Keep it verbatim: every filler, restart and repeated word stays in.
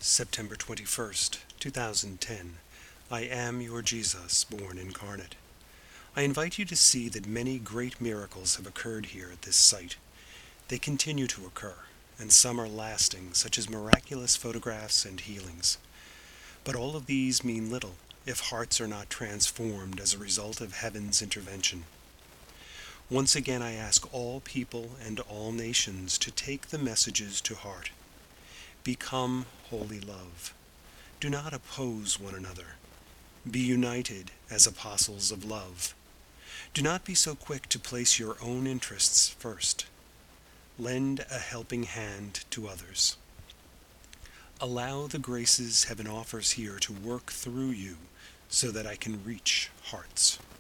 September twenty-first, two thousand ten. I am your Jesus, born incarnate. I invite you to see that many great miracles have occurred here at this site. They continue to occur, and some are lasting, such as miraculous photographs and healings. But all of these mean little if hearts are not transformed as a result of heaven's intervention. Once again I ask all people and all nations to take the messages to heart. Become holy love. Do not oppose one another. Be united as apostles of love. Do not be so quick to place your own interests first. Lend a helping hand to others. Allow the graces heaven offers here to work through you so that I can reach hearts.